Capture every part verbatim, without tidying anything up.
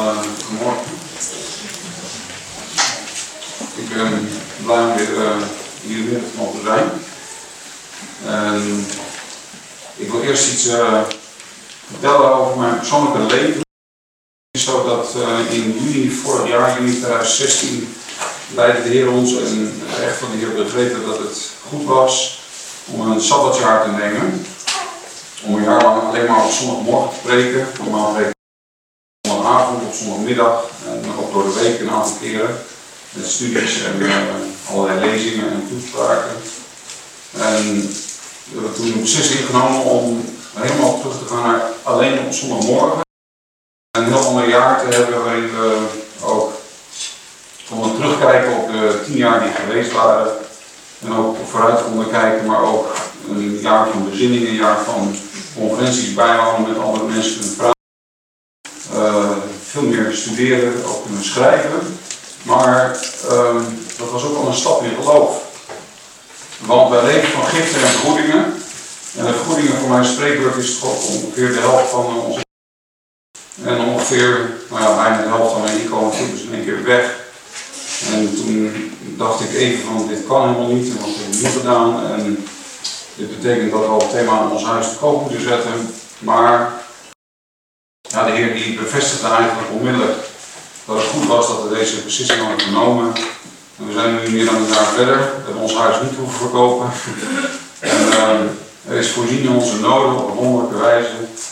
Uh, goedemorgen. Ik ben blij om weer uh, hier weer te mogen zijn. En ik wil eerst iets uh, vertellen over mijn persoonlijke leven. Het is zo dat uh, in juni vorig jaar, juni tweeduizend zestien, leidde de Heer ons en echt van de Heer begrepen dat het goed was om een sabbatsjaar te nemen. Om een jaar lang alleen maar op zondagmorgen te preken, normaal preken op zondagavond, op zondagmiddag en ook door de week een aantal keren. Met studies en uh, allerlei lezingen en toespraken. En we hebben toen een beslissing genomen om helemaal terug te gaan naar alleen op zondagmorgen. En een heel ander jaar te hebben waarin we ook konden terugkijken op de tien jaar die geweest waren. En ook vooruit konden kijken, maar ook een jaar van bezinning, een jaar van conferenties bijhouden, met andere mensen kunnen praten. Uh, veel meer studeren, ook kunnen schrijven. Maar uh, dat was ook al een stap in geloof. Want wij leven van giften en vergoedingen. En de vergoedingen voor mijn spreekbeurt is toch ongeveer de helft van onze. En ongeveer, nou ja, bijna de helft van mijn inkomen viel dus in één keer weg. En toen dacht ik even van, dit kan helemaal niet. En wat heb ik nu gedaan? En dit betekent dat we al het thema aan ons huis te koop moeten zetten. Maar ja, de Heer die bevestigde eigenlijk onmiddellijk dat het goed was dat we deze beslissing hadden genomen. En we zijn nu meer dan een jaar verder. We hebben ons huis niet hoeven verkopen. En uh, er is voorzien in onze noden op een wonderlijke wijze.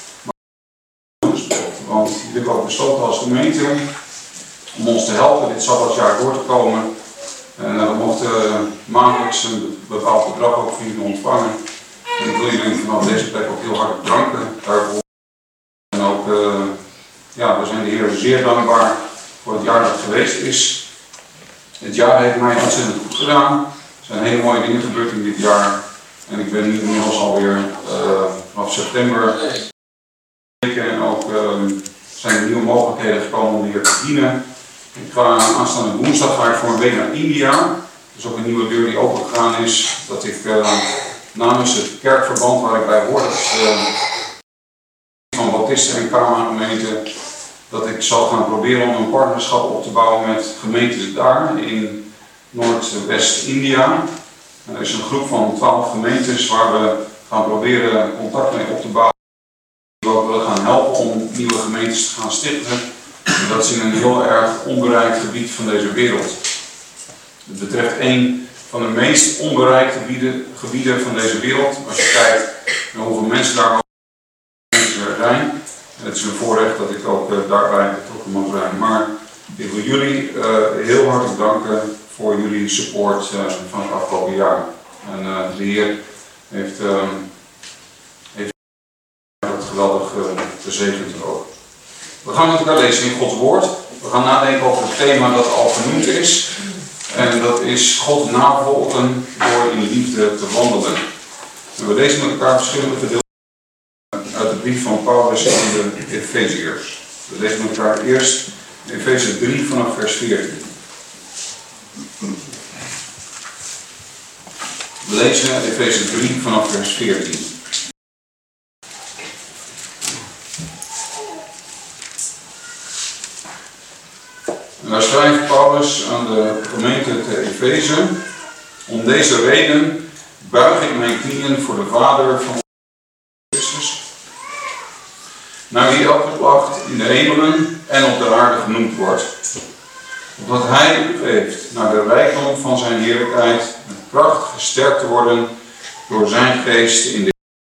Want die hebben ook besloten als gemeente om ons te helpen dit sabbatsjaar door te komen. En uh, we mochten uh, maandelijks een bepaald bedrag ook van jullie ontvangen. En ik wil jullie vanaf deze plek ook heel hard bedanken daarvoor. En ook, uh, ja, we zijn de Heer zeer dankbaar voor het jaar dat geweest is. Het jaar heeft mij ontzettend goed gedaan. Er zijn hele mooie dingen gebeurd in dit jaar. En ik ben nu inmiddels alweer uh, vanaf september. En ook uh, zijn er nieuwe mogelijkheden gekomen om hier te dienen. Ik ga aanstaande woensdag ga ik voor een week naar India. Dat is ook een nieuwe deur die opengegaan is. Dat ik uh, namens het kerkverband waar ik bij hoor, dat is uh, van Baptisten en Karma gemeente, dat ik zal gaan proberen om een partnerschap op te bouwen met gemeentes daar in Noordwest-India. Er is een groep van twaalf gemeentes waar we gaan proberen contact mee op te bouwen. Die we ook willen gaan helpen om nieuwe gemeentes te gaan stichten. En dat is in een heel erg onbereikt gebied van deze wereld. Het betreft een van de meest onbereikte gebieden, gebieden van deze wereld. Als je kijkt naar hoeveel mensen daar er zijn. En het is een voorrecht dat ik ook uh, daarbij betrokken mag zijn. Maar ik wil jullie uh, heel hartelijk danken voor jullie support uh, van het afgelopen jaar. En uh, de Heer heeft, uh, heeft dat geweldig uh, gezegend ook. We gaan met elkaar lezen in Gods woord. We gaan nadenken over het thema dat al genoemd is. En dat is God navolgen door in liefde te wandelen. En we lezen met elkaar verschillende gedeelten uit de brief van Paulus aan de Efeziërs. We lezen met elkaar eerst Efeze drie vanaf vers veertien. We lezen Efeze drie vanaf vers veertien. En daar schrijft Paulus aan de gemeente te Efeze: om deze reden buig ik mijn knieën voor de Vader van Christus, naar wie elke klacht in de hemelen en op de aarde genoemd wordt, opdat hij u geeft naar de rijkdom van zijn heerlijkheid met kracht gesterkt te worden door zijn geest in de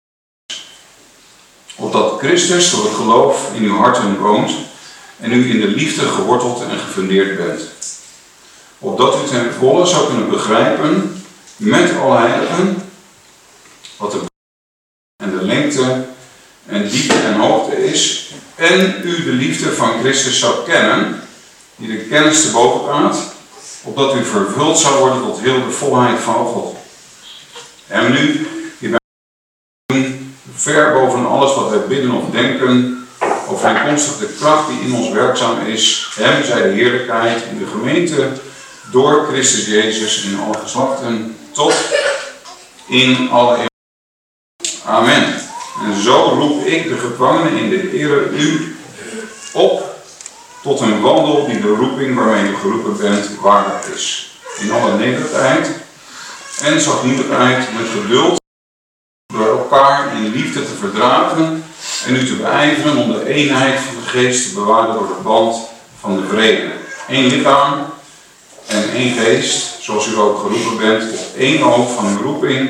opdat Christus door het geloof in uw harten woont en u in de liefde geworteld en gefundeerd bent, opdat u ten volle zou kunnen begrijpen met alle heiligen wat de en de lengte en diepte en hoogte is, en u de liefde van Christus zou kennen, die de kennis te boven gaat, opdat u vervuld zou worden tot heel de volheid van God. En nu, die wij ver boven alles wat wij bidden of denken, overeenkomstig de kracht die in ons werkzaam is, hem zij de heerlijkheid in de gemeente door Christus Jezus in alle geslachten tot in alle eeuwen. Amen. En zo roep ik de gevangenen in de Here u op tot een wandel die de roeping waarmee je geroepen bent waardig is. In alle nederigheid en zachtmoedigheid met geduld, door elkaar in liefde te verdragen en u te beijveren om de eenheid van de geest te bewaren door de band van de vrede. Eén lichaam en één geest, zoals u ook geroepen bent, tot één hoop van uw roeping,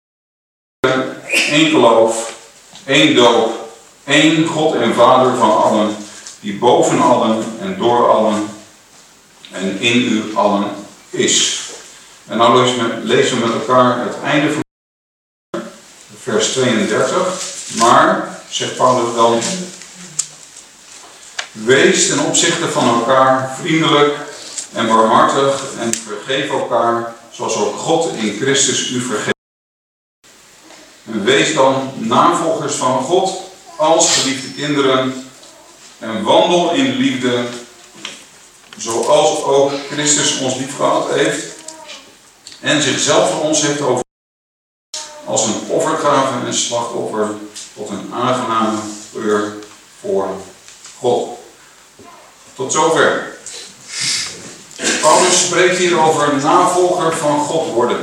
één geloof, één doop, één God en Vader van allen, die boven allen en door allen en in u allen is. En nou lezen we met elkaar het einde van vers tweeëndertig. Maar, zegt Paulus dan, wees ten opzichte van elkaar vriendelijk en barmhartig en vergeef elkaar, zoals ook God in Christus u vergeeft. En wees dan navolgers van God als geliefde kinderen en wandel in liefde, zoals ook Christus ons lief gehad heeft en zichzelf voor ons heeft over als een offergave en slachtoffer tot een aangename geur voor God. Tot zover. Paulus spreekt hier over navolger van God worden.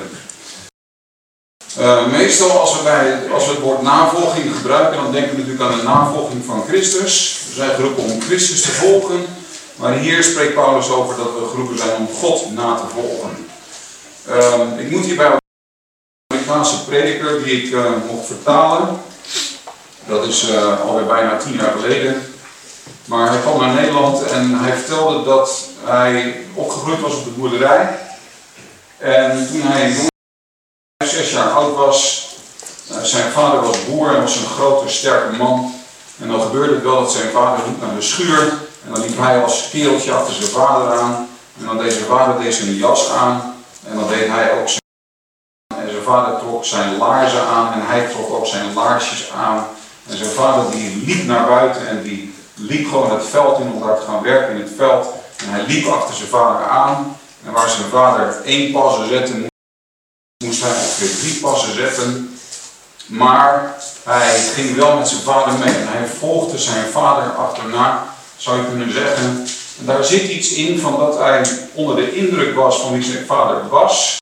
Uh, meestal als we, bij, als we het woord navolging gebruiken, dan denken we natuurlijk aan de navolging van Christus. We zijn geroepen om Christus te volgen. Maar hier spreekt Paulus over dat we geroepen zijn om God na te volgen. Uh, ik moet hierbij een Amerikaanse prediker die ik uh, mocht vertalen. Dat is uh, alweer bijna tien jaar geleden. Maar hij kwam naar Nederland en hij vertelde dat hij opgegroeid was op de boerderij. En toen hij zes jaar oud was, uh, zijn vader was boer en was een grote sterke man. En dan gebeurde het wel dat zijn vader liep naar de schuur. En dan liep hij als kereltje achter zijn vader aan. En dan deed zijn vader deed zijn jas aan. En dan deed hij ook zijn... En zijn vader trok zijn laarzen aan en hij trok ook zijn laarsjes aan. En zijn vader die liep naar buiten en die liep gewoon het veld in om daar te gaan werken in het veld. En hij liep achter zijn vader aan. En waar zijn vader één passen zette, moest hij ongeveer drie passen zetten. Maar hij ging wel met zijn vader mee en hij volgde zijn vader achterna, zou je kunnen zeggen. En daar zit iets in van dat hij onder de indruk was van wie zijn vader was.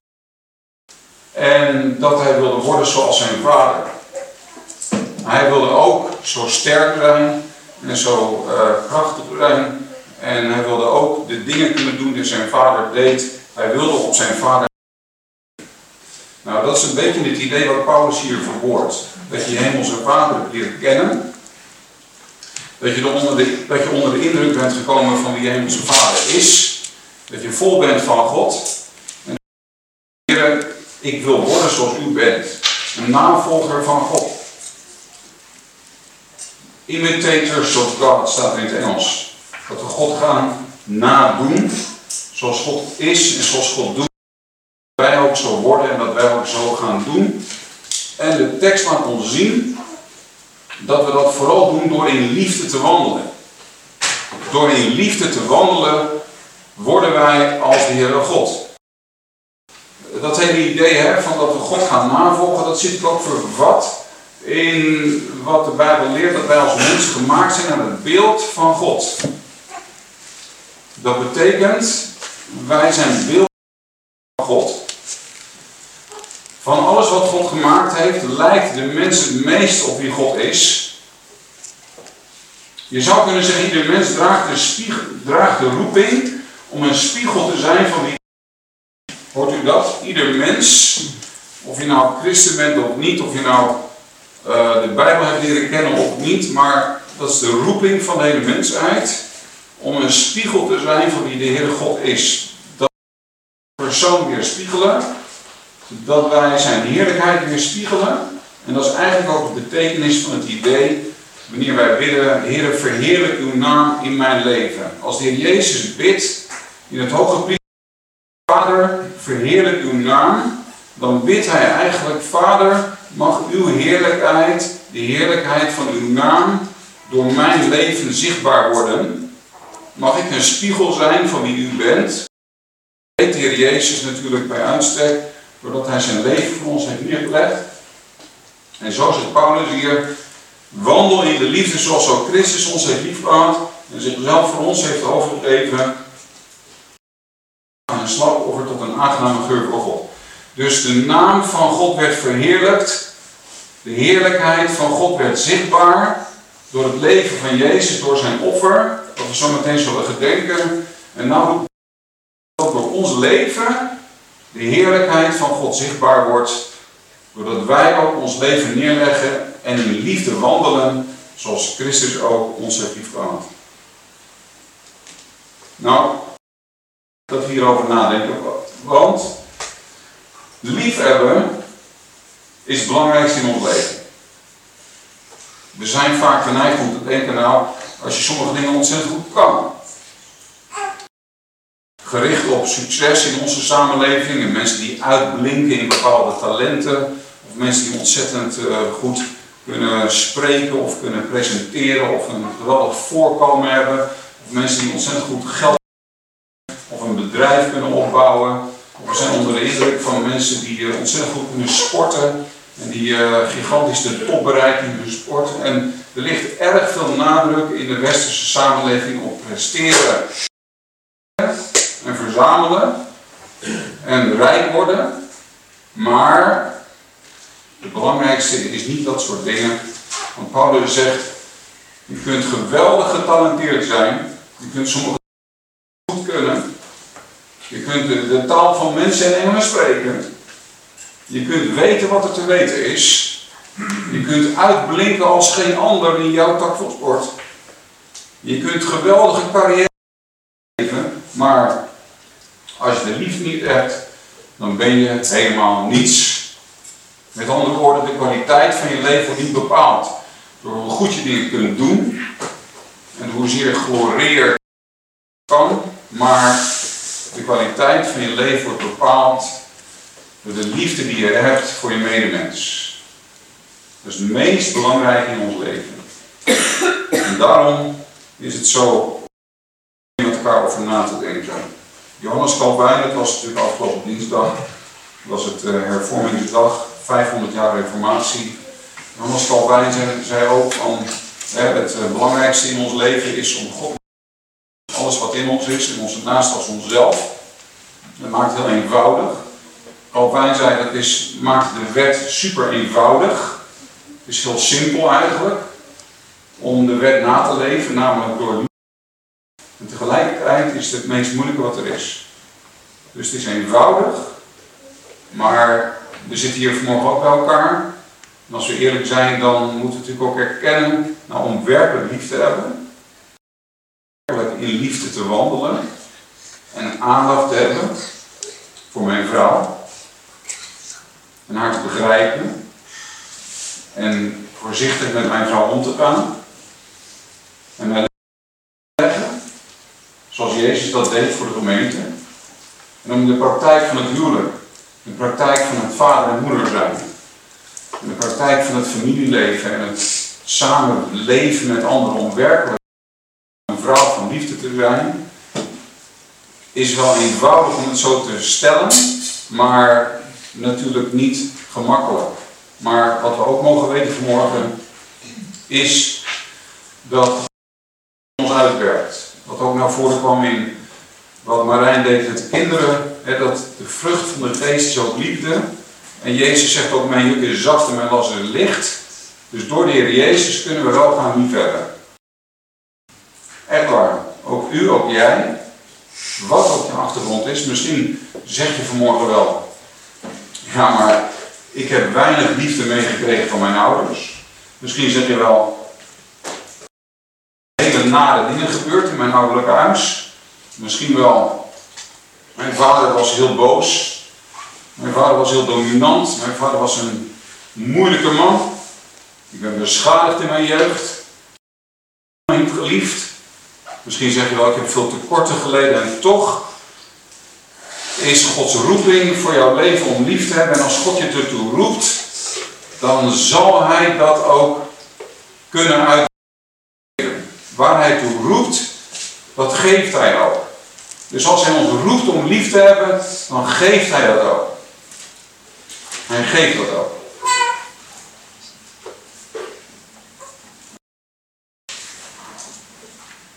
En dat hij wilde worden zoals zijn vader. Hij wilde ook zo sterk zijn en zo uh, krachtig zijn. En hij wilde ook de dingen kunnen doen die zijn vader deed. Hij wilde op zijn vader. Nou, dat is een beetje het idee wat Paulus hier verwoordt. Dat je hemelse vader hebt leren kennen. Dat je, onder de, dat je onder de indruk bent gekomen van wie je hemelse vader is. Dat je vol bent van God. En Heer, ik wil worden zoals u bent. Een navolger van God. Imitators of God staat in het Engels. Dat we God gaan nadoen. Zoals God is en zoals God doet. Dat wij ook zo worden en dat wij ook zo gaan doen. En de tekst laat ons zien dat we dat vooral doen door in liefde te wandelen. Door in liefde te wandelen worden wij als de Heere God. Dat hele idee hè, van dat we God gaan navolgen, dat zit ook vervat in wat de Bijbel leert, dat wij als mens gemaakt zijn aan het beeld van God. Dat betekent, wij zijn beeld van God. Van alles wat God gemaakt heeft, lijkt de mens het meest op wie God is. Je zou kunnen zeggen, ieder mens draagt de, spiegel, draagt de roeping om een spiegel te zijn van wie. Hoort u dat? Ieder mens, of je nou christen bent of niet, of je nou uh, de Bijbel hebt leren kennen of niet, maar dat is de roeping van de hele mensheid om een spiegel te zijn van wie de Heere God is. Dat we persoon weerspiegelen, dat wij zijn heerlijkheid weerspiegelen. En dat is eigenlijk ook de betekenis van het idee, wanneer wij bidden, Heere, verheerlijk uw naam in mijn leven. Als de Heer Jezus bidt in het hoge priester, Vader, verheerlijk uw naam, dan bidt hij eigenlijk, Vader, mag uw heerlijkheid, de heerlijkheid van uw naam, door mijn leven zichtbaar worden. Mag ik een spiegel zijn van wie u bent? Weet de Heer Jezus natuurlijk bij uitstek, doordat hij zijn leven voor ons heeft neergelegd. En zo zegt Paulus hier, wandel in de liefde zoals ook Christus ons heeft liefgehad En zichzelf voor ons heeft overgegeven aan een slachtoffer tot een aangename geur voor God. Dus de naam van God werd verheerlijkt. De heerlijkheid van God werd zichtbaar door het leven van Jezus, door zijn offer, dat we zo meteen zullen gedenken. En nou dat door ons leven de heerlijkheid van God zichtbaar wordt, doordat wij ook ons leven neerleggen en in liefde wandelen, zoals Christus ook ons heeft liefgehad. Nou, dat we hierover nadenken, want liefhebben is het belangrijkste in ons leven. We zijn vaak geneigd om te denken, nou, als je sommige dingen ontzettend goed kan. Gericht op succes in onze samenleving en mensen die uitblinken in bepaalde talenten. Of mensen die ontzettend uh, goed kunnen spreken of kunnen presenteren of een geweldig voorkomen hebben. Of mensen die ontzettend goed geld of een bedrijf kunnen opbouwen. Of we zijn onder de indruk van mensen die uh, ontzettend goed kunnen sporten. En die uh, gigantisch de top bereiken in hun sport. En er ligt erg veel nadruk in de westerse samenleving op presteren. En verzamelen. En rijk worden. Maar het belangrijkste is niet dat soort dingen. Want Paulus zegt, je kunt geweldig getalenteerd zijn. Je kunt sommige dingen goed kunnen. Je kunt de, de taal van mensen en engelen spreken. Je kunt weten wat er te weten is. Je kunt uitblinken als geen ander in jouw tak van sport. Je kunt geweldige carrière leven, maar als je de liefde niet hebt, dan ben je helemaal niets. Met andere woorden, de kwaliteit van je leven wordt niet bepaald door hoe goed je dingen kunt doen en hoezeer je gloreert kan, maar de kwaliteit van je leven wordt bepaald door de liefde die je hebt voor je medemens. Dat is het meest belangrijke in ons leven. En daarom is het zo om met elkaar over na te denken. Johannes Calvijn, dat was natuurlijk afgelopen dinsdag, was het uh, hervormingsdag, vijfhonderd jaar reformatie. Johannes Calvijn zei, zei ook van, hè, het uh, belangrijkste in ons leven is om God, alles wat in ons is, in onze naast als onszelf. Dat maakt het heel eenvoudig. Calvijn zei, dat is, maakt de wet super eenvoudig. Het is heel simpel eigenlijk om de wet na te leven, namelijk door liefde. En tegelijkertijd is het het meest moeilijke wat er is. Dus het is eenvoudig, maar we zitten hier vanmorgen ook bij elkaar. En als we eerlijk zijn, dan moeten we natuurlijk ook erkennen, nou, om werkelijk lief te hebben, werkelijk in liefde te wandelen en aandacht te hebben voor mijn vrouw. En haar te begrijpen. En voorzichtig met mijn vrouw om te gaan. En mijn leggen. Zoals Jezus dat deed voor de gemeente. En om de praktijk van het huwelijk. De praktijk van het vader en moeder zijn. En de praktijk van het familieleven. En het samen leven met anderen. Om werkelijk een vrouw van liefde te zijn. Is wel eenvoudig om het zo te stellen. Maar natuurlijk niet gemakkelijk. Maar wat we ook mogen weten vanmorgen is dat God ons uitwerkt. Wat ook naar voren kwam in wat Marijn deed met de kinderen. Hè, dat de vrucht van de geest is ook liefde. En Jezus zegt ook, mijn juk is zacht en mijn last is licht. Dus door de Heer Jezus kunnen we wel gaan liefhebben. Echt waar. Ook u, ook jij. Wat ook je achtergrond is. Misschien zeg je vanmorgen wel, ja, maar ik heb weinig liefde meegekregen van mijn ouders. Misschien zeg je wel, hele nare dingen gebeurd in mijn ouderlijke huis. Misschien wel, mijn vader was heel boos. Mijn vader was heel dominant. Mijn vader was een moeilijke man. Ik ben beschadigd in mijn jeugd. Ik ben niet geliefd. Misschien zeg je wel, ik heb veel tekorten geleden en toch is Gods roeping voor jouw leven om lief te hebben. En als God je ertoe roept, dan zal Hij dat ook kunnen uitgeven. Waar Hij toe roept, dat geeft Hij ook. Dus als Hij ons roept om lief te hebben, dan geeft Hij dat ook. Hij geeft dat ook.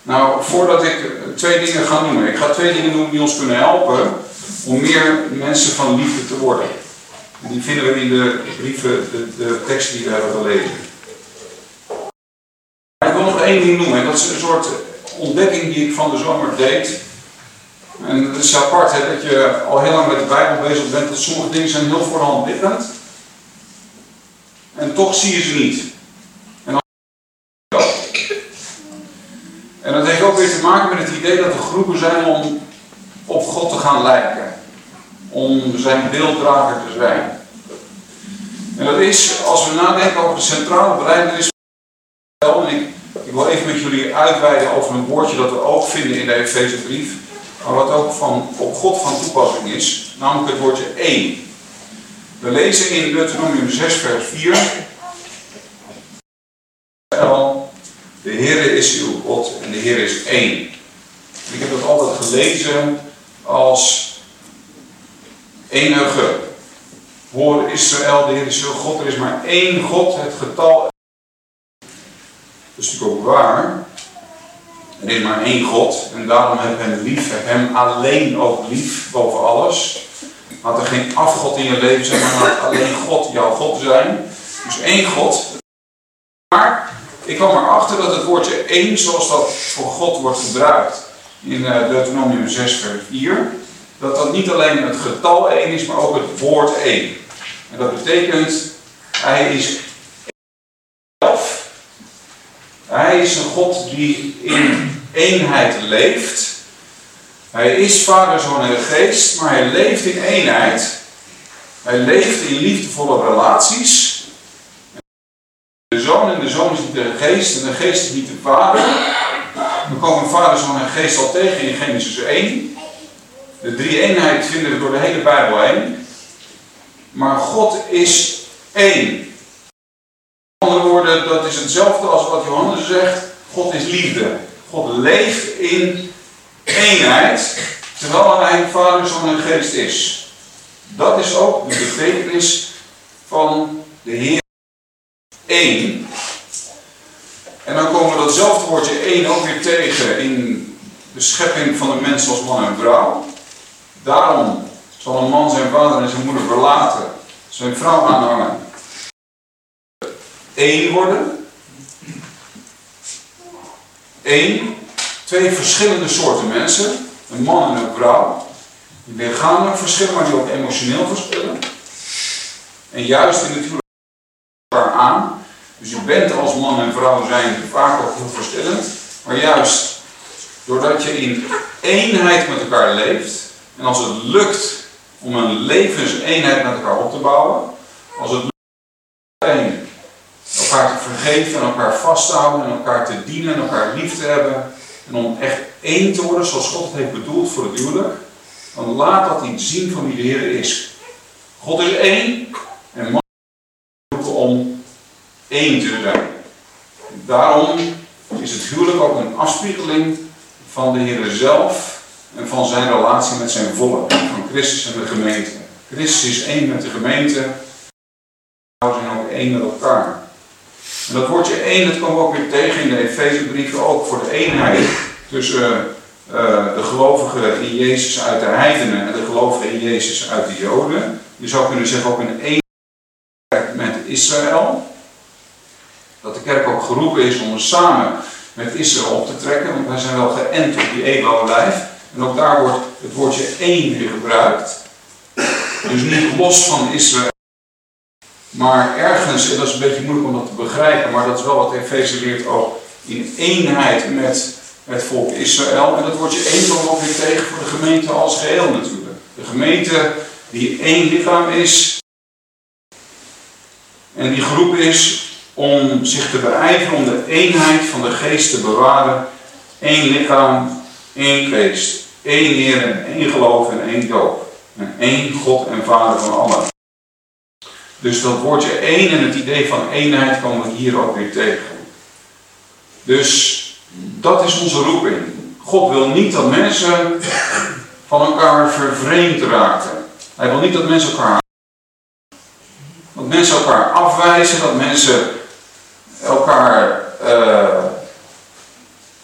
Nou, voordat ik twee dingen ga noemen. Ik ga twee dingen noemen die ons kunnen helpen om meer mensen van liefde te worden. En die vinden we in de brieven, de, de teksten die we hebben gelezen. Ik wil nog één ding noemen. En dat is een soort ontdekking die ik van de zomer deed. En het is apart hè, dat je al heel lang met de Bijbel bezig bent. Dat sommige dingen zijn heel voor de hand liggend. En toch zie je ze niet. En dan... En dat heeft ook weer te maken met het idee dat er groepen zijn om op God te gaan lijken. Om zijn beelddrager te zijn. En dat is, als we nadenken over de centrale belijdenis van en ik, ik wil even met jullie uitweiden over een woordje dat we ook vinden in de Efezebrief, maar wat ook van, op God van toepassing is, namelijk het woordje één. We lezen in Deuteronomium zes vers vier. De Heere is uw God en de Heer is één. Ik heb dat altijd gelezen als enige. Hoor Israël, de Heer is uw God, er is maar één God, het getal. Dat is natuurlijk ook waar. Er is maar één God en daarom heb hem lief, heb hem alleen ook lief boven alles. Laat er geen afgod in je leven zijn, maar laat alleen God jouw God zijn. Dus één God. Maar ik kwam erachter dat het woordje één, zoals dat voor God wordt gebruikt in Deuteronomium zes vers vier, dat dat niet alleen het getal één is, maar ook het woord één. En dat betekent, hij is zelf. Hij is een God die in eenheid leeft. Hij is Vader, Zoon en Geest, maar hij leeft in eenheid. Hij leeft in liefdevolle relaties. De Zoon en de Zoon is niet de Geest en de Geest is niet de Vader. We komen Vader, Zoon en Geest al tegen in Genesis één. De drie-eenheid vinden we door de hele Bijbel heen. Maar God is één. Met andere woorden, dat is hetzelfde als wat Johannes zegt. God is liefde. God leeft in eenheid, terwijl hij Vader, Zoon en Geest is. Dat is ook de betekenis van de Heer één. En dan komen we datzelfde woordje één ook weer tegen in de schepping van de mens als man en vrouw. Daarom zal een man zijn vader en zijn moeder verlaten, zijn vrouw aanhangen. Eén worden. Eén. Twee verschillende soorten mensen. Een man en een vrouw. Die lichamelijk verschillen, maar die ook emotioneel verschillen. En juist in het huwelijk elkaar aan. Dus je bent als man en vrouw zijn vaak ook heel verschillend. Maar juist doordat je in eenheid met elkaar leeft. En als het lukt om een levenseenheid met elkaar op te bouwen. Als het lukt om elkaar te vergeven en elkaar vast te houden. En elkaar te dienen en elkaar lief te hebben. En om echt één te worden zoals God het heeft bedoeld voor het huwelijk. Dan laat dat iets zien van wie de Heer is. God is één. En man roepen om één te zijn. Daarom is het huwelijk ook een afspiegeling van de Heer zelf. En van zijn relatie met zijn volk. Van Christus en de gemeente. Christus is één met de gemeente. We zijn ook één met elkaar. En dat woordje één, dat komen we ook weer tegen in de Efezebrieven, ook voor de eenheid tussen uh, de gelovigen in Jezus uit de heidenen en de gelovigen in Jezus uit de Joden. Je zou kunnen zeggen ook een eenheid met Israël. Dat de kerk ook geroepen is om samen met Israël op te trekken, want wij zijn wel geënt op die eeuwolijf. En ook daar wordt het woordje één weer gebruikt. Dus niet los van Israël. Maar ergens, en dat is een beetje moeilijk om dat te begrijpen, maar dat is wel wat Efeze leert ook, in eenheid met het volk Israël. En dat woordje één komen we ook weer tegen voor de gemeente als geheel natuurlijk. De gemeente die één lichaam is en die geroepen is om zich te beijveren om de eenheid van de geest te bewaren. Één lichaam, één geest, één Heer en één geloof en één doop. En één God en Vader van allen. Dus dat woordje één en het idee van eenheid komen we hier ook weer tegen. Dus dat is onze roeping. God wil niet dat mensen van elkaar vervreemd raken. Hij wil niet dat mensen elkaar dat mensen elkaar afwijzen, dat mensen elkaar uh,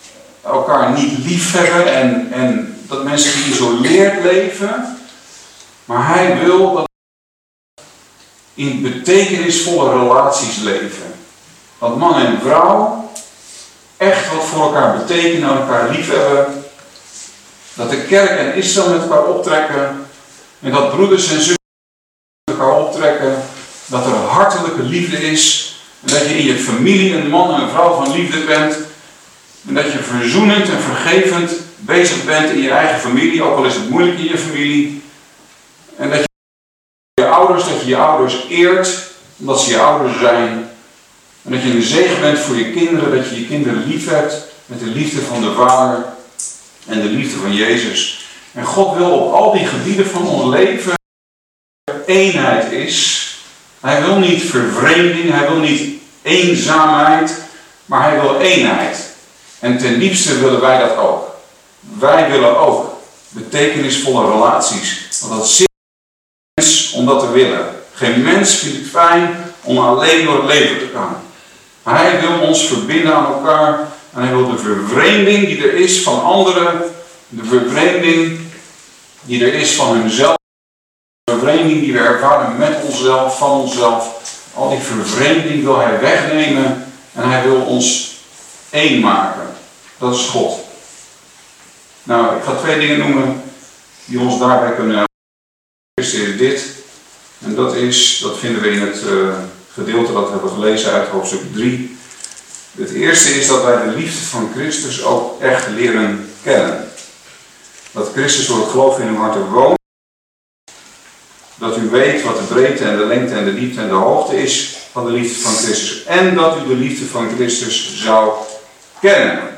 elkaar niet lief hebben en, en dat mensen geïsoleerd leven. Maar hij wil dat we in betekenisvolle relaties leven. Dat man en vrouw echt wat voor elkaar betekenen, elkaar lief hebben. Dat de kerk en Israël met elkaar optrekken. En dat broeders en zussen met elkaar optrekken. Dat er hartelijke liefde is. En dat je in je familie een man en een vrouw van liefde bent. En dat je verzoenend en vergevend bezig bent in je eigen familie. Ook al is het moeilijk in je familie. En dat je je ouders, dat je je ouders eert. Omdat ze je ouders zijn. En dat je een zegen bent voor je kinderen. Dat je je kinderen lief hebt. Met de liefde van de Vader. En de liefde van Jezus. En God wil op al die gebieden van ons leven eenheid is. Hij wil niet vervreemding, hij wil niet eenzaamheid, maar hij wil eenheid. En ten diepste willen wij dat ook. Wij willen ook betekenisvolle relaties. Want dat zit in mens om dat te willen. Geen mens vindt het fijn om alleen door het leven te gaan. Maar hij wil ons verbinden aan elkaar. En hij wil de vervreemding die er is van anderen, de vervreemding die er is van hunzelf, de vervreemding die we ervaren met onszelf, van onszelf, al die vervreemding wil hij wegnemen en hij wil ons één maken. Dat is God. Nou, ik ga twee dingen noemen die ons daarbij kunnen helpen. Het eerste is dit, en dat is, dat vinden we in het uh, gedeelte dat we hebben gelezen uit hoofdstuk drie. Het eerste is dat wij de liefde van Christus ook echt leren kennen. Dat Christus door het geloof in uw harten woont. Dat u weet wat de breedte en de lengte en de diepte en de hoogte is van de liefde van Christus. En dat u de liefde van Christus zou kennen.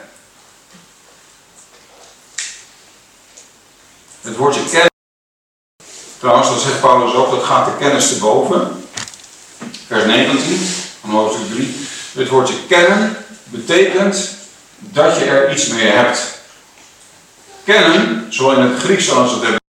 Het woordje kennen. Trouwens, dat zegt Paulus ook, dat gaat de kennis te boven. Vers negentien van hoofdstuk drie. Het woordje kennen betekent dat je er iets mee hebt. Kennen, zowel in het Grieks als het Hebreeuws.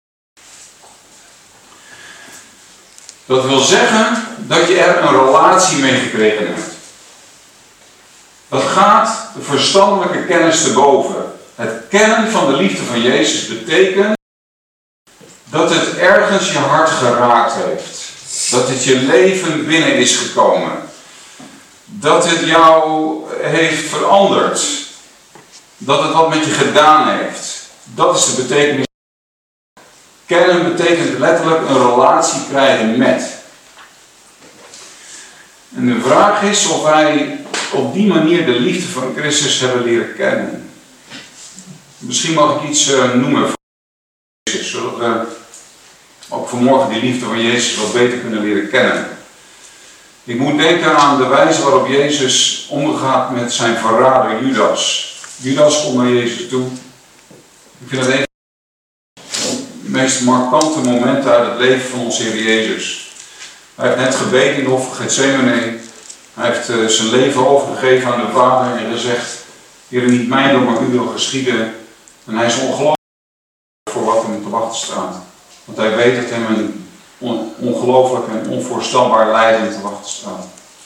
Dat wil zeggen dat je er een relatie mee gekregen hebt. Dat gaat de verstandelijke kennis te boven. Het kennen van de liefde van Jezus betekent dat het ergens je hart geraakt heeft. Dat het je leven binnen is gekomen. Dat het jou heeft veranderd. Dat het wat met je gedaan heeft. Dat is de betekenis. Kennen betekent letterlijk een relatie krijgen met. En de vraag is of wij op die manier de liefde van Christus hebben leren kennen. Misschien mag ik iets uh, noemen van Jezus, zodat we ook vanmorgen die liefde van Jezus wat beter kunnen leren kennen. Ik moet denken aan de wijze waarop Jezus omgaat met zijn verrader Judas. Judas komt naar Jezus toe. Ik vind het een van de meest markante momenten uit het leven van onze Heer Jezus. Hij heeft net gebeden in de hof van Gethsemane. Hij heeft uh, zijn leven overgegeven aan de Vader en gezegd: Heer, niet mijn wil, maar u wil geschieden. En hij is ongelooflijk voor wat hem te wachten staat. Want hij weet dat hem een on- ongelooflijk en onvoorstelbaar lijden te wachten staat.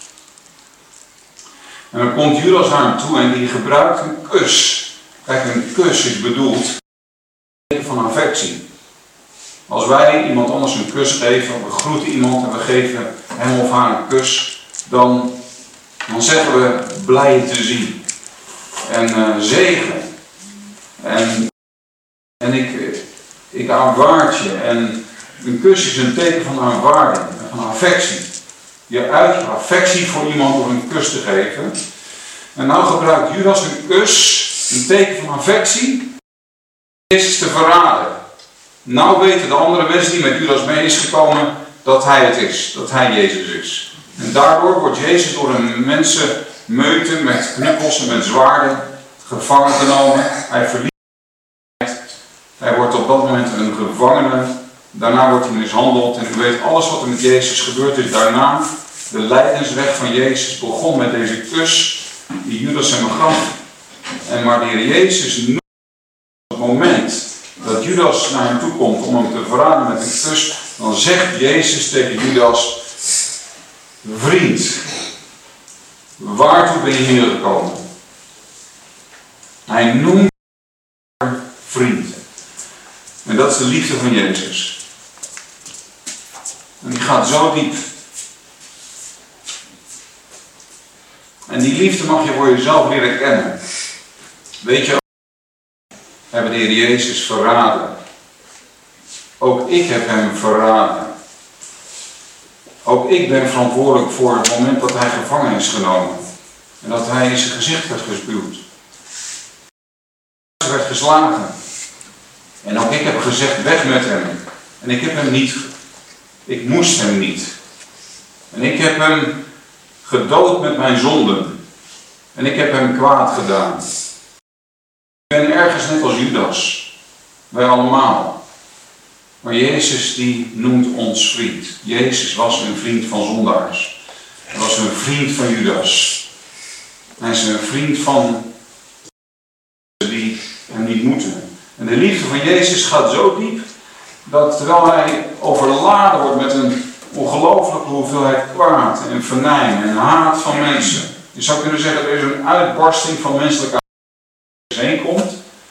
En dan komt Judas naar hem toe en die gebruikt een kus. Kijk, een kus is bedoeld van affectie. Als wij iemand anders een kus geven, of we groeten iemand en we geven hem of haar een kus, dan, dan zeggen we blij te zien. En uh, zegen. En, en ik, ik aanvaard je. En een kus is een teken van aanvaarding en van affectie. Je uit je affectie voor iemand door een kus te geven. En nou gebruikt Judas een kus, een teken van affectie, Jezus te verraden. Nou weten de andere mensen die met Judas mee is gekomen dat hij het is, dat hij Jezus is. En daardoor wordt Jezus door een mensenmeute met knuppels en met zwaarden gevangen genomen. Hij verliest. Hij wordt op dat moment een gevangene. Daarna wordt hij mishandeld. En u weet alles wat er met Jezus gebeurd is daarna. De lijdensweg van Jezus begon met deze kus die Judas hem gaf. En maar de Heer Jezus nu, op het moment dat Judas naar hem toe komt om hem te verraden met een kus, dan zegt Jezus tegen Judas: vriend, waartoe ben je hier gekomen? Hij noemt haar vriend. En dat is de liefde van Jezus. En die gaat zo diep. En die liefde mag je voor jezelf leren kennen. Weet je, hebben de Heer Jezus verraden. Ook ik heb hem verraden. Ook ik ben verantwoordelijk voor het moment dat hij gevangen is genomen. En dat hij in zijn gezicht werd gespuwd. Hij werd geslagen. En ook ik heb gezegd, weg met hem. En ik heb hem niet, ik moest hem niet. En ik heb hem gedood met mijn zonden. En ik heb hem kwaad gedaan. Ik ben ergens net als Judas. Wij allemaal. Maar Jezus die noemt ons vriend. Jezus was een vriend van zondaars. Hij was een vriend van Judas. Hij is een vriend van die hem niet moeten. En de liefde van Jezus gaat zo diep dat terwijl hij overladen wordt met een ongelooflijke hoeveelheid kwaad en venijn en haat van mensen. Je zou kunnen zeggen, er is een uitbarsting van menselijke haat die heen komt.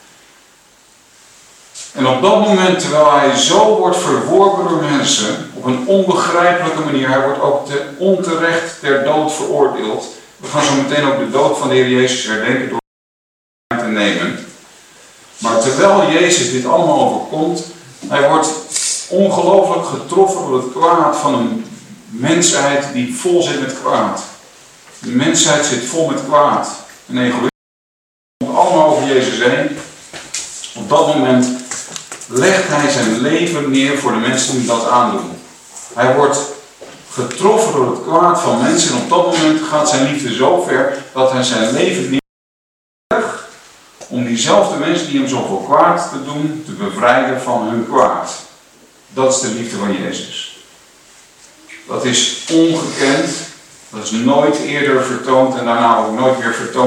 En op dat moment, terwijl hij zo wordt verworpen door mensen, op een onbegrijpelijke manier, hij wordt ook te onterecht ter dood veroordeeld. We gaan zo meteen ook de dood van de Heer Jezus herdenken door te nemen. Maar terwijl Jezus dit allemaal overkomt, hij wordt ongelooflijk getroffen door het kwaad van een mensheid die vol zit met kwaad. De mensheid zit vol met kwaad en egoïsme. Het komt allemaal over Jezus heen. Op dat moment legt hij zijn leven neer voor de mensen die dat aandoen. Hij wordt getroffen door het kwaad van mensen en op dat moment gaat zijn liefde zo ver dat hij zijn leven neerlegt om diezelfde mensen die hem zoveel kwaad te doen, te bevrijden van hun kwaad. Dat is de liefde van Jezus. Dat is ongekend. Dat is nooit eerder vertoond en daarna ook nooit weer vertoond.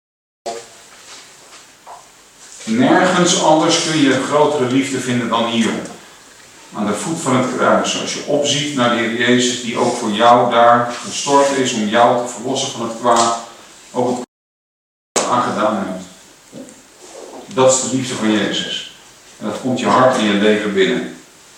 Nergens anders kun je een grotere liefde vinden dan hier. Aan de voet van het kruis. Als je opziet naar de Heer Jezus die ook voor jou daar gestorven is om jou te verlossen van het kwaad. Ook het kwaad aangedaan hebt. Dat is de liefde van Jezus. En dat komt je hart en je leven binnen.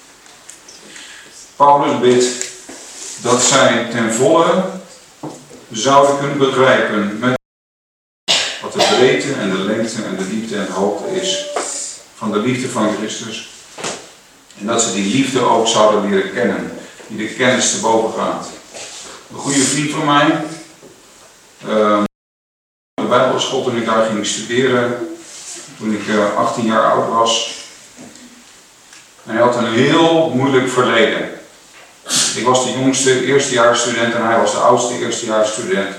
Paulus bidt dat zij ten volle zouden kunnen begrijpen met wat de breedte en de lengte en de diepte en de hoogte is van de liefde van Christus. En dat ze die liefde ook zouden leren kennen, die de kennis te boven gaat. Een goede vriend van mij, uh, de Bijbelschool toen ik daar ging studeren, toen ik uh, achttien jaar oud was. En hij had een heel moeilijk verleden. Ik was de jongste eerstejaarsstudent en hij was de oudste eerstejaarsstudent.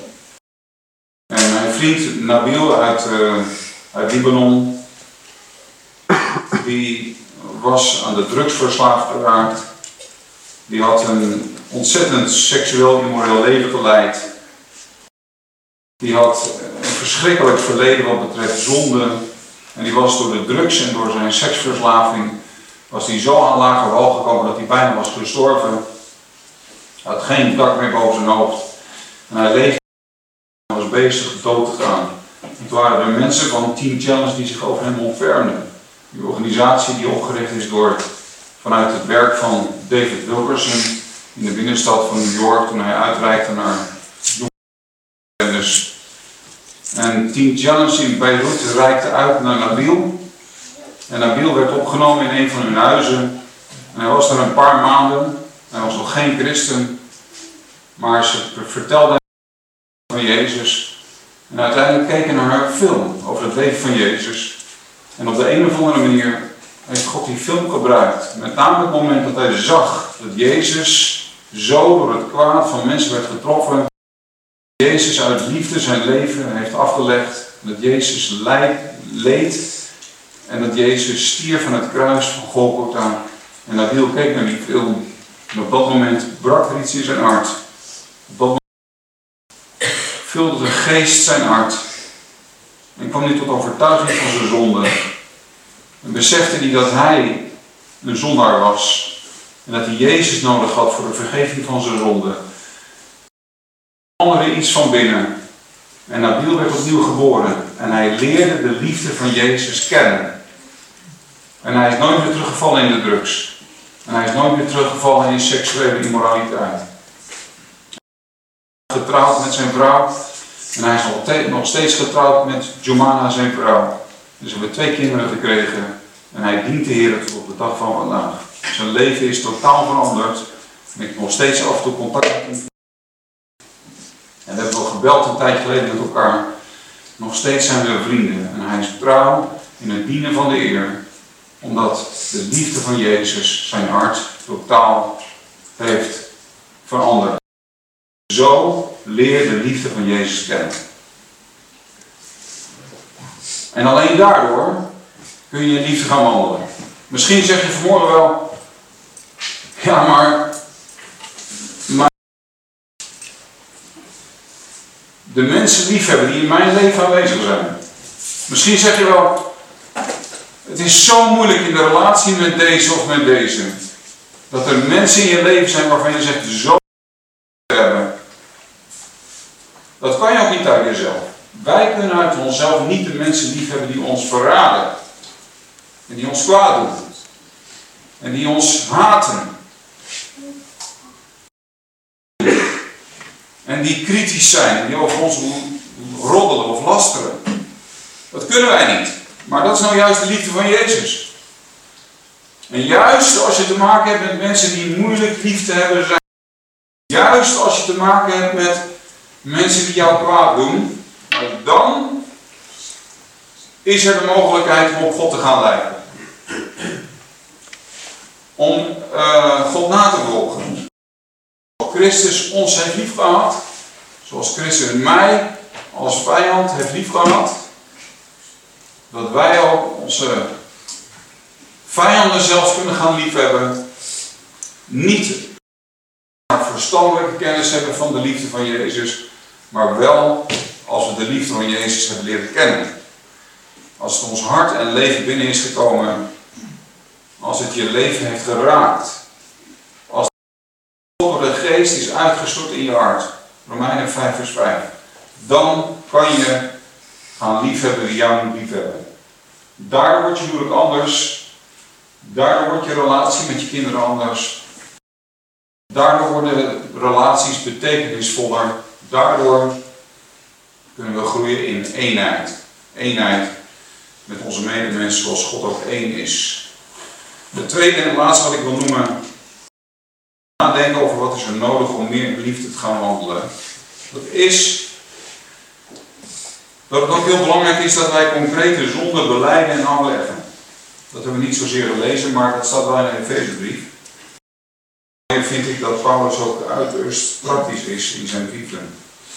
En mijn vriend Nabil uit, uh, uit Libanon, die was aan de drugs verslaafd geraakt. Die had een ontzettend seksueel immoreel leven geleid. Die had een verschrikkelijk verleden wat betreft zonde. En die was door de drugs en door zijn seksverslaving, was hij zo aan lage wal gekomen dat hij bijna was gestorven. Hij had geen dak meer boven zijn hoofd. En hij leefde en was bezig dood te gaan. En toen waren er mensen van Team Challenge die zich over hem ontfermden. Die organisatie die opgericht is door, vanuit het werk van David Wilkerson in de binnenstad van New York toen hij uitreikte naar jongens. En Team Challenge in Beirut reikte uit naar Nabil. En Nabil werd opgenomen in een van hun huizen. En hij was daar een paar maanden. Hij was nog geen christen. Maar ze vertelde van Jezus. En uiteindelijk keken naar een film over het leven van Jezus. En op de een of andere manier heeft God die film gebruikt. Met name het moment dat hij zag dat Jezus zo door het kwaad van mensen werd getroffen. Jezus uit liefde zijn leven heeft afgelegd. Dat Jezus leid, leed. En dat Jezus stierf van het kruis van Golgotha. En Nabil keek naar die film. En op dat moment brak er iets in zijn hart. Op dat moment vulde de geest zijn hart. En kwam hij tot overtuiging van zijn zonde. En besefte hij dat hij een zondaar was. En dat hij Jezus nodig had voor de vergeving van zijn zonde. Andere iets van binnen. En Nabil werd opnieuw geboren. En hij leerde de liefde van Jezus kennen. En hij is nooit meer teruggevallen in de drugs. En hij is nooit meer teruggevallen in seksuele immoraliteit. Getrouwd met zijn vrouw. En hij is nog, te- nog steeds getrouwd met Jomana, zijn vrouw. Dus ze hebben twee kinderen gekregen. En hij dient de Heer tot op de dag van vandaag. Zijn leven is totaal veranderd. En ik heb nog steeds af en toe contact met hem. En we hebben wel gebeld een tijd geleden met elkaar. Nog steeds zijn we vrienden. En hij is trouw in het dienen van de Heer. Omdat de liefde van Jezus zijn hart totaal heeft veranderd. Zo leer de liefde van Jezus kennen. En alleen daardoor kun je in liefde gaan wandelen. Misschien zeg je vanmorgen wel, ja maar, maar de mensen liefhebben die in mijn leven aanwezig zijn. Misschien zeg je wel, het is zo moeilijk in de relatie met deze of met deze. Dat er mensen in je leven zijn waarvan je zegt, zo hebben. Dat kan je ook niet uit jezelf. Wij kunnen uit onszelf niet de mensen liefhebben die ons verraden. En die ons kwaad doen. En die ons haten. En die kritisch zijn. En die over ons roddelen of lasteren. Dat kunnen wij niet. Maar dat is nou juist de liefde van Jezus. En juist als je te maken hebt met mensen die moeilijk lief te hebben zijn. Juist als je te maken hebt met mensen die jou kwaad doen. Dan is er de mogelijkheid om op God te gaan lijken. Om uh, God na te volgen. Zoals Christus ons heeft lief gehad. Zoals Christus mij als vijand heeft lief gehad. Dat wij ook onze vijanden zelfs kunnen gaan liefhebben. Niet maar verstandelijke kennis hebben van de liefde van Jezus. Maar wel als we de liefde van Jezus hebben leren kennen. Als het ons hart en leven binnen is gekomen. Als het je leven heeft geraakt. Als de geest is uitgestort in je hart. Romeinen vijf vers vijf. Dan kan je gaan liefhebben wie jou moet liefhebben. Daardoor wordt je huwelijk anders. Daardoor wordt je relatie met je kinderen anders. Daardoor worden relaties betekenisvoller. Daardoor kunnen we groeien in eenheid. Eenheid met onze medemensen zoals God ook één is. De tweede en laatste wat ik wil noemen. Nadenken over wat is er nodig om meer in liefde te gaan wandelen. Dat is dat het ook heel belangrijk is dat wij concrete zonden belijden en afleggen. Dat hebben we niet zozeer gelezen, maar dat staat wel in de Efezebrief. Hier vind ik dat Paulus ook uiterst praktisch is in zijn brieven.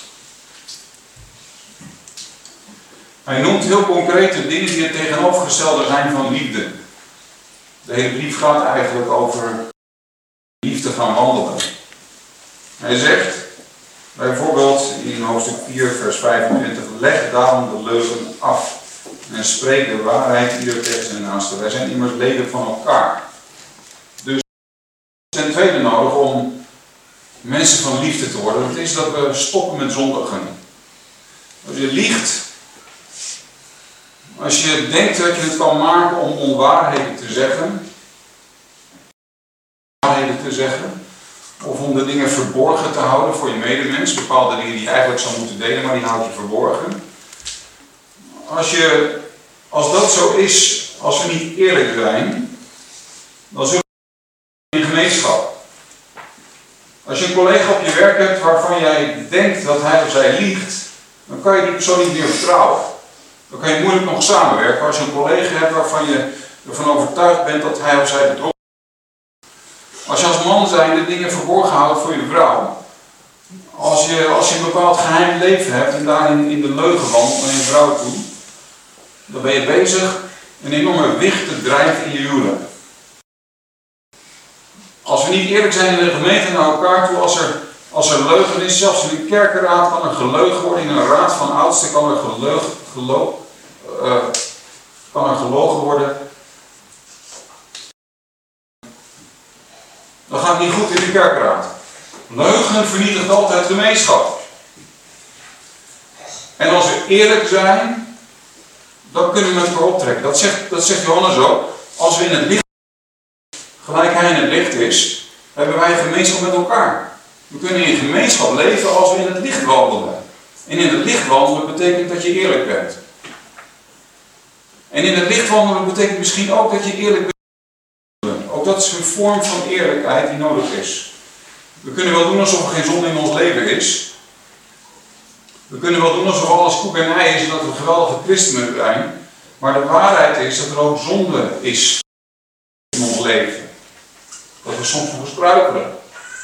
Hij noemt heel concrete dingen die het tegenovergestelde zijn van liefde. De hele brief gaat eigenlijk over liefde gaan wandelen. Hij zegt, bijvoorbeeld in hoofdstuk vier vers vijfentwintig, leg daarom de leugen af en spreek de waarheid ieder tegen zijn naaste. Wij zijn immers leden van elkaar. Dus ten tweede nodig om mensen van liefde te worden, dat is dat we stoppen met zondigen. Als je liegt, als je denkt dat je het kan maken om onwaarheden te zeggen, onwaarheden te zeggen, of om de dingen verborgen te houden voor je medemens, bepaalde dingen die je eigenlijk zou moeten delen, maar die houd je verborgen. Als, je, als dat zo is, als we niet eerlijk zijn, dan zullen we in gemeenschap. Als je een collega op je werk hebt waarvan jij denkt dat hij of zij liegt, dan kan je die persoon niet meer vertrouwen. Dan kan je moeilijk nog samenwerken als je een collega hebt waarvan je ervan overtuigd bent dat hij of zij bedrog. Als je als man zijnde dingen verborgen houdt voor je vrouw, als je, als je een bepaald geheim leven hebt en daarin in de leugen wandelt naar je vrouw toe, dan ben je bezig een enorme wicht te drijven in je huwelijk. Als we niet eerlijk zijn in de gemeente naar elkaar toe, als er, als er leugen is, zelfs in een kerkenraad kan er geleugen worden, in een raad van oudsten kan er geleugen, geloof, uh, kan er gelogen worden. Dan gaat het niet goed in de kerkenraad. Leugen vernietigt altijd gemeenschap. En als we eerlijk zijn, dan kunnen we met elkaar optrekken. Dat zegt, dat zegt Johannes ook. Als we in het licht, gelijk hij in het licht is, hebben wij gemeenschap met elkaar. We kunnen in gemeenschap leven als we in het licht wandelen. En in het licht wandelen betekent dat je eerlijk bent. En in het licht wandelen betekent misschien ook dat je eerlijk bent. Ook dat is een vorm van eerlijkheid die nodig is. We kunnen wel doen alsof er geen zonde in ons leven is. We kunnen wel doen alsof alles koek en ei is en dat we geweldige christenen zijn. Maar de waarheid is dat er ook zonde is in ons leven. Dat we soms voor struikelen.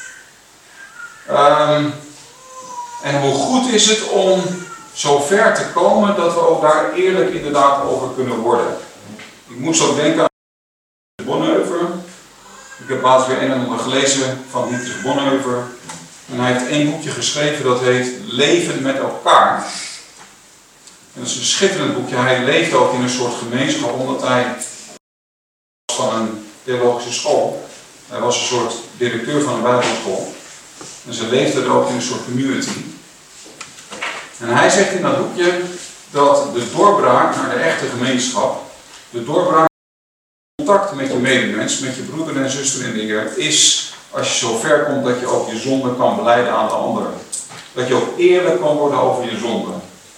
Um, en hoe goed is het om zo ver te komen dat we ook daar eerlijk inderdaad over kunnen worden. Ik moet zo denken aan Bonhoeffer. Ik heb laatst weer een en ander gelezen van Dietrich Bonhoeffer. En hij heeft één boekje geschreven dat heet Leven met elkaar. En dat is een schitterend boekje. Hij leeft ook in een soort gemeenschap omdat hij was van een theologische school. Hij was een soort directeur van een bijbelschool. En ze leefden er ook in een soort community. En hij zegt in dat boekje dat de doorbraak naar de echte gemeenschap, de doorbraak naar contact met je medemens, met je broeder en zuster in de Heer, is als je zo ver komt dat je ook je zonde kan belijden aan de anderen. Dat je ook eerlijk kan worden over je zonde.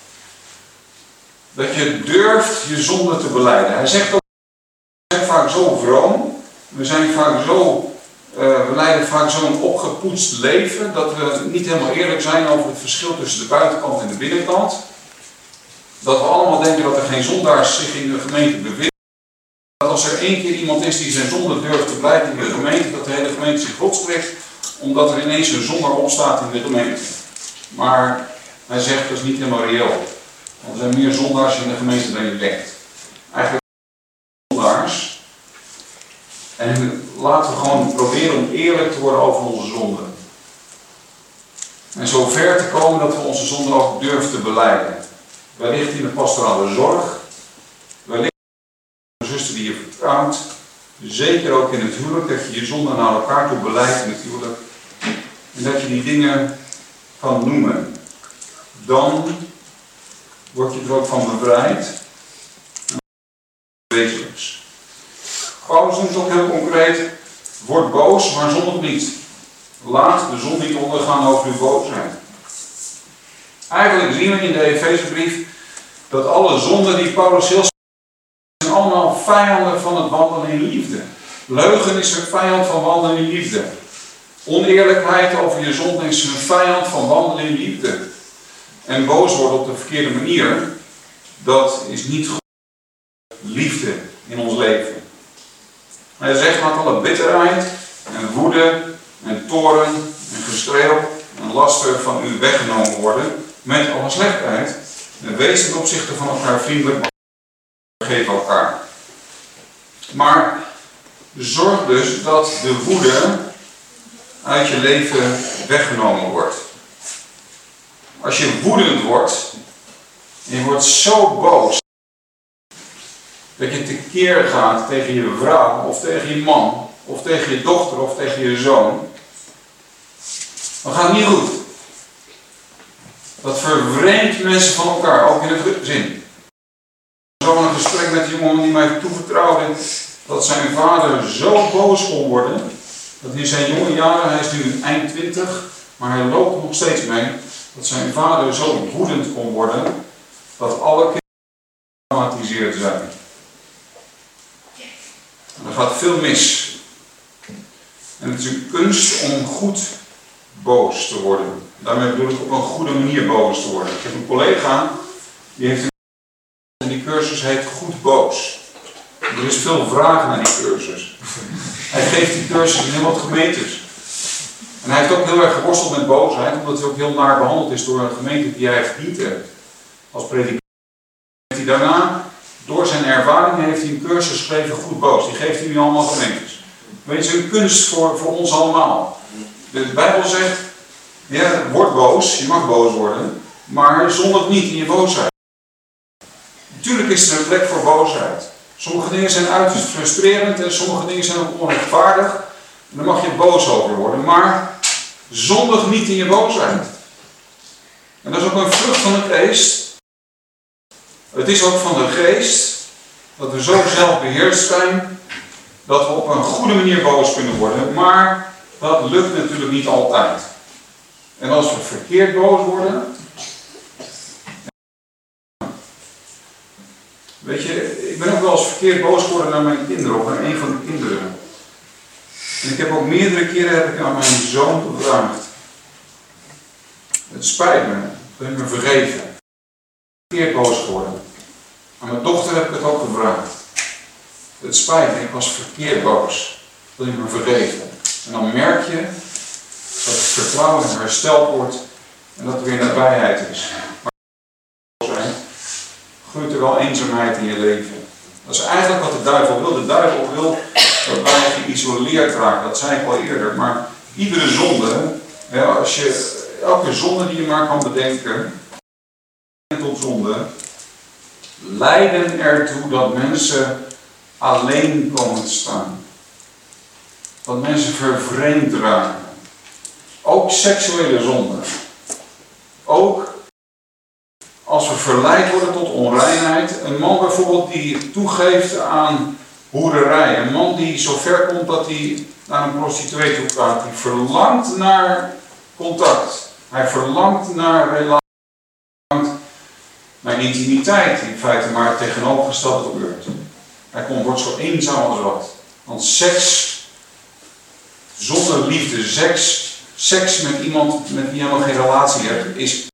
Dat je durft je zonde te belijden. Hij zegt ook, we zijn vaak zo vroom, we zijn vaak zo... Uh, we leiden vaak zo'n opgepoetst leven dat we niet helemaal eerlijk zijn over het verschil tussen de buitenkant en de binnenkant. Dat we allemaal denken dat er geen zondaars zich in de gemeente bevinden. Dat als er één keer iemand is die zijn zonde durft te blijven in de gemeente, dat de hele gemeente zich rot spreekt, omdat er ineens een zondaar opstaat in de gemeente. Maar hij zegt dat is niet helemaal reëel. Want er zijn meer zondaars in de gemeente dan je denkt. Eigenlijk zondaars. En laten we gewoon proberen om eerlijk te worden over onze zonden. En zo ver te komen dat we onze zonden ook durven te belijden. Wellicht in de pastorale zorg. Wellicht in de zuster die je vertrouwt. Zeker ook in het huwelijk, dat je je zonden naar elkaar toe belijdt in het huwelijk. En dat je die dingen kan noemen. Dan word je er ook van bevrijd. Wezenlijks. Paulus noemt ook heel concreet, word boos, maar zondig niet. Laat de zon niet ondergaan over uw boosheid. Eigenlijk zien we in de Efezebrief dat alle zonden die Paulus heel zijn allemaal vijanden van het wandelen in liefde. Leugen is een vijand van wandelen in liefde. Oneerlijkheid over je zonde is een vijand van wandelen in liefde. En boos worden op de verkeerde manier, dat is niet goed. Liefde in ons leven. Hij zegt, laat alle bitterheid en woede en toorn en geschreeuw en laster van u weggenomen worden met alle slechtheid. En wees ten opzichte van elkaar vriendelijk, maar vergeef elkaar. Maar zorg dus dat de woede uit je leven weggenomen wordt. Als je woedend wordt en je wordt zo boos dat je tekeer gaat tegen je vrouw, of tegen je man, of tegen je dochter, of tegen je zoon, dan gaat het niet goed. Dat vervreemdt mensen van elkaar, ook in het gezin. Ik had een gesprek met een jongen die mij toevertrouwde dat zijn vader zo boos kon worden, dat in zijn jonge jaren, hij is nu eind twintig, maar hij loopt nog steeds mee, dat zijn vader zo woedend kon worden, dat alle kinderen getraumatiseerd zijn. En er gaat veel mis. En het is een kunst om goed boos te worden. Daarmee bedoel ik op een goede manier boos te worden. Ik heb een collega, die heeft een en die cursus heet Goed Boos. Er is veel vraag naar die cursus. Hij geeft die cursus in heel wat gemeentes. En hij heeft ook heel erg geworsteld met boosheid, omdat hij ook heel naar behandeld is door een gemeente die hij verdient heeft. Als predikant. Heeft hij daarna, door zijn ervaring, heeft hij een cursus geschreven Goed Boos. Die geeft hij nu allemaal gemeentes. Weet je, een kunst voor, voor ons allemaal. De Bijbel zegt, ja, word boos, je mag boos worden, maar zondig niet in je boosheid. Natuurlijk is er een plek voor boosheid. Sommige dingen zijn uiterst frustrerend en sommige dingen zijn ook onrechtvaardig. En daar mag je boos over worden, maar zondig niet in je boosheid. En dat is ook een vrucht van de geest. Het is ook van de geest dat we zo zelfbeheerst zijn dat we op een goede manier boos kunnen worden, maar dat lukt natuurlijk niet altijd. En als we verkeerd boos worden, weet je, ik ben ook wel eens verkeerd boos geworden naar mijn kinderen, of naar een van de kinderen. En ik heb ook meerdere keren heb ik aan mijn zoon gevraagd. Het spijt me, wil je me vergeven? Ik ben verkeerd boos geworden. Aan mijn dochter heb ik het ook gevraagd. Het spijt me, ik was verkeerd boos. Wil je me vergeven? En dan merk je dat het vertrouwen hersteld wordt en dat er weer nabijheid is. Maar groeit er wel eenzaamheid in je leven. Dat is eigenlijk wat de duivel wil. De duivel wil dat wij geïsoleerd raken. Dat zei ik al eerder. Maar iedere zonde, ja, als je elke zonde die je maar kan bedenken, tot zonde, leiden ertoe dat mensen alleen komen te staan. Dat mensen vervreemd raken. Ook seksuele zonden. Ook als we verleid worden tot onreinheid. Een man bijvoorbeeld die toegeeft aan hoererij. Een man die zo ver komt dat hij naar een prostituee toe gaat. Die verlangt naar contact. Hij verlangt naar relatie. Naar intimiteit. Die in feite maar het tegenovergestelde gebeurt. Hij komt, wordt zo eenzaam als wat. Want seks, zonder liefde, seks, seks met iemand met wie je helemaal geen relatie hebt, is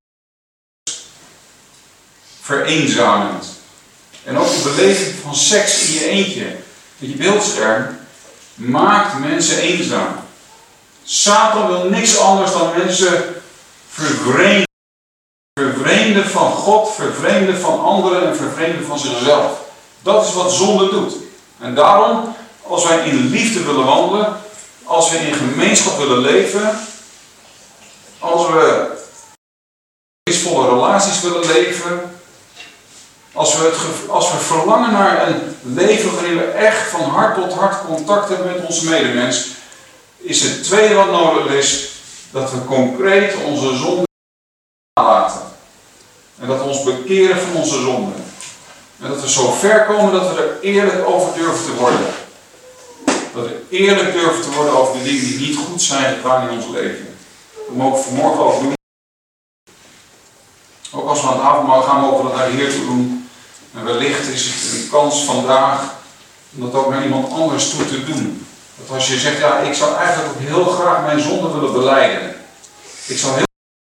vereenzamend. En ook de beleving van seks in je eentje, met je beeldscherm, maakt mensen eenzaam. Satan wil niks anders dan mensen vervreemden. Vervreemden van God, vervreemden van anderen en vervreemden van zichzelf. Dat is wat zonde doet. En daarom, als wij in liefde willen wandelen, als we in gemeenschap willen leven, als we liefdevolle relaties willen leven, als we, het, als we verlangen naar een leven waarin we echt van hart tot hart contact hebben met onze medemens, is het tweede wat nodig is, dat we concreet onze zonde nalaten. En dat we ons bekeren van onze zonde. En dat we zo ver komen dat we er eerlijk over durven te worden. Dat we eerlijk durven te worden over de dingen die niet goed zijn gedaan in ons leven. Dat mogen we vanmorgen ook doen. Ook als we aan het avondmaal gaan, mogen we dat naar de Heer toe doen. En wellicht is het een kans vandaag om dat ook naar iemand anders toe te doen. Dat als je zegt, ja, ik zou eigenlijk ook heel graag mijn zonde willen belijden. Ik zou heel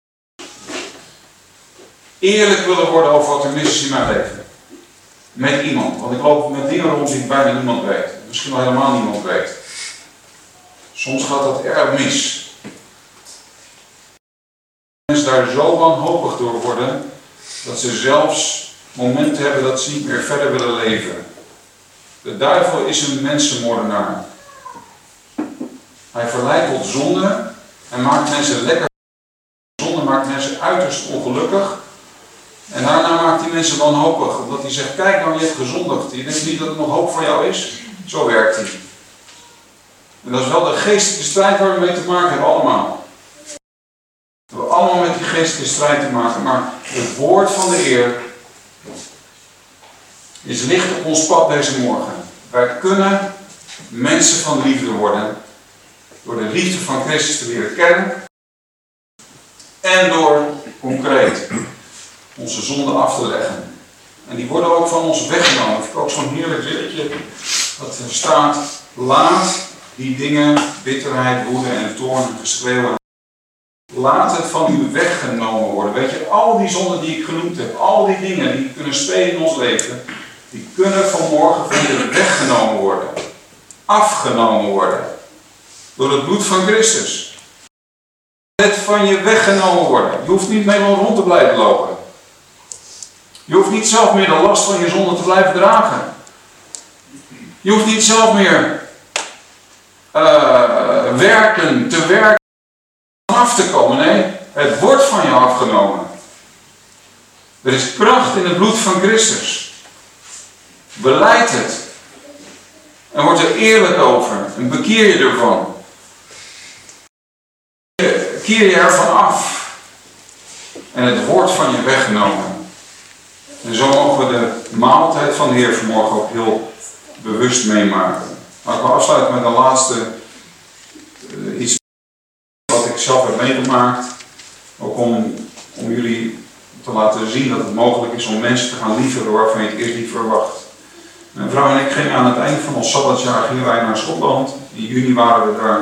eerlijk willen worden over wat er mis is in mijn leven. Met iemand. Want ik loop met dingen rond die bijna niemand weet. Misschien wel helemaal niemand weet. Soms gaat dat erg mis. Mensen daar zo wanhopig door worden, dat ze zelfs momenten hebben dat ze niet meer verder willen leven. De duivel is een mensenmoordenaar. Hij verleidt tot zonde en maakt mensen lekker. Zonde maakt mensen uiterst ongelukkig. En daarna maakt hij mensen wanhopig, omdat hij zegt, kijk nou, je hebt gezondigd. Je denkt niet dat er nog hoop voor jou is? Zo werkt hij. En dat is wel de geestelijke strijd waar we mee te maken hebben, allemaal. We hebben allemaal met die geestelijke strijd te maken, maar het woord van de Heer is licht op ons pad deze morgen. Wij kunnen mensen van liefde worden, door de liefde van Christus te leren kennen en door concreet onze zonden af te leggen. En die worden ook van ons weggenomen. Ik heb ook zo'n heerlijk zinnetje dat er staat, laat die dingen, bitterheid, woede en toorn en geschreeuw, laat het van u weggenomen worden. Weet je, al die zonden die ik genoemd heb, al die dingen die kunnen spelen in ons leven, die kunnen vanmorgen van je weggenomen worden. Afgenomen worden. Door het bloed van Christus. Het van je weggenomen worden. Je hoeft niet mee rond te blijven lopen. Je hoeft niet zelf meer de last van je zonde te blijven dragen. Je hoeft niet zelf meer uh, werken, te werken, om af te komen. Nee, het wordt van je afgenomen. Er is kracht in het bloed van Christus. Belijd het. En word er eerlijk over. En bekeer je ervan. Keer je ervan af. En het wordt van je weggenomen. En zo mogen we de maaltijd van de Heer vanmorgen ook heel bewust meemaken. Maar ik wil afsluiten met een laatste uh, iets wat ik zelf heb meegemaakt. Ook om, om jullie te laten zien dat het mogelijk is om mensen te gaan liefhebben waarvan je het eerst niet verwacht. Mijn vrouw en ik gingen aan het eind van ons sabbatsjaar gingen wij naar Schotland. In juni waren we daar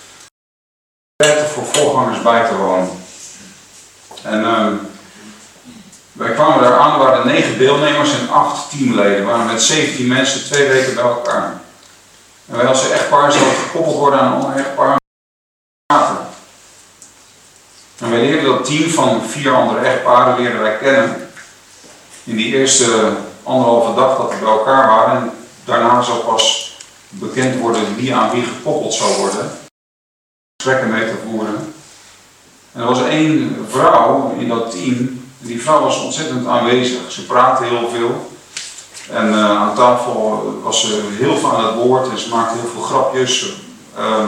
voor voorgangers bij te wonen. En uh, wij kwamen daar aan, er waren negen deelnemers en acht teamleden. We waren met zeventien mensen twee weken bij elkaar. En wij als echtpaar zouden gekoppeld worden aan een ander echtpaar. En wij leerden dat team van vier andere echtparen leerden wij kennen. In die eerste anderhalve dag dat we bij elkaar waren. En daarna zou pas bekend worden wie aan wie gekoppeld zou worden. Gesprekken mee te voeren. En er was één vrouw in dat team. Die vrouw was ontzettend aanwezig. Ze praatte heel veel. En uh, aan tafel was ze heel veel aan het woord. En ze maakte heel veel grapjes. Uh,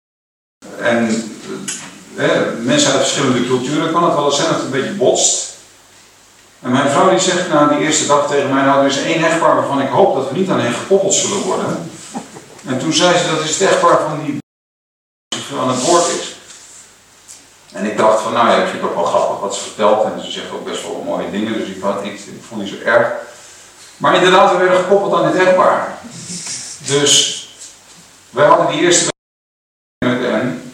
en uh, mensen uit verschillende culturen kan het wel eens zijn dat het een beetje botst. En mijn vrouw die zegt na die eerste dag tegen mij, nou er is één echtpaar waarvan ik hoop dat we niet aan hen gekoppeld zullen worden. En toen zei ze, dat is het echtpaar van die die aan het woord is. En ik dacht van, nou ja, ik vind het ook wel grappig wat ze vertelt. En ze zegt ook best wel mooie dingen, dus ik, had, ik, ik vond het niet zo erg. Maar inderdaad, we werden gekoppeld aan dit echtpaar. Dus wij hadden die eerste met hen.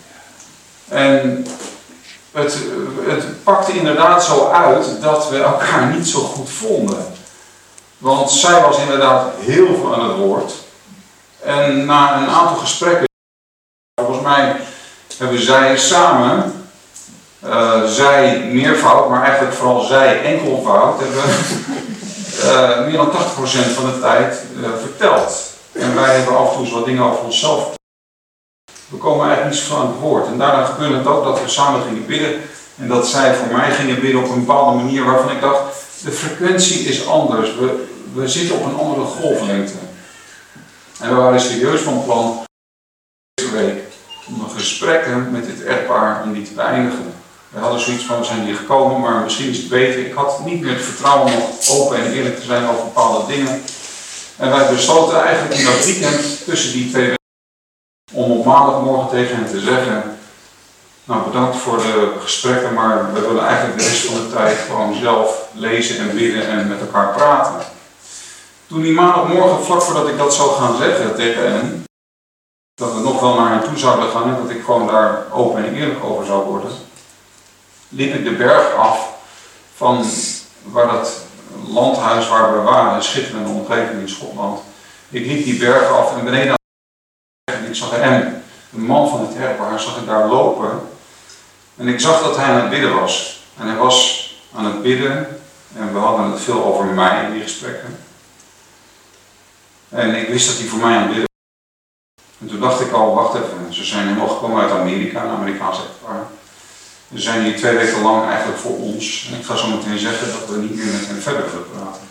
En het, het pakte inderdaad zo uit dat we elkaar niet zo goed vonden. Want zij was inderdaad heel veel aan het woord. En na een aantal gesprekken, volgens mij hebben zij samen, uh, zij meervoud, maar eigenlijk vooral zij enkelvoud, hebben uh, meer dan tachtig procent van de tijd uh, verteld. En wij hebben af en toe eens wat dingen over onszelf verteld. We komen eigenlijk niet zo van het woord. En daarna gebeurde het ook dat we samen gingen bidden. En dat zij voor mij gingen bidden op een bepaalde manier waarvan ik dacht, de frequentie is anders. We, we zitten op een andere golflengte. En we waren serieus van plan, deze week, om de gesprekken met dit echtpaar, om die te beëindigen. We hadden zoiets van, we zijn hier gekomen, maar misschien is het beter. Ik had niet meer het vertrouwen om open en eerlijk te zijn over bepaalde dingen. En wij besloten eigenlijk in dat weekend tussen die twee weken om op maandagmorgen tegen hen te zeggen, nou bedankt voor de gesprekken, maar we willen eigenlijk de rest van de tijd gewoon zelf lezen en bidden en met elkaar praten. Toen die maandagmorgen, vlak voordat ik dat zou gaan zeggen tegen hen, dat we nog wel naar hen toe zouden gaan en dat ik gewoon daar open en eerlijk over zou worden, liep ik de berg af van waar dat landhuis waar we waren, een schitterende omgeving in Schotland. Ik liep die berg af en beneden en ik zag hem, de man van het echtpaar, zag ik daar lopen. En ik zag dat hij aan het bidden was. En hij was aan het bidden en we hadden het veel over mij in die gesprekken. En ik wist dat hij voor mij aan het bidden was. En toen dacht ik al, wacht even, ze zijn helemaal gekomen uit Amerika, een Amerikaans echtpaar. Ze zijn hier twee weken lang eigenlijk voor ons. En ik ga zo meteen zeggen dat we niet meer met hen verder willen praten.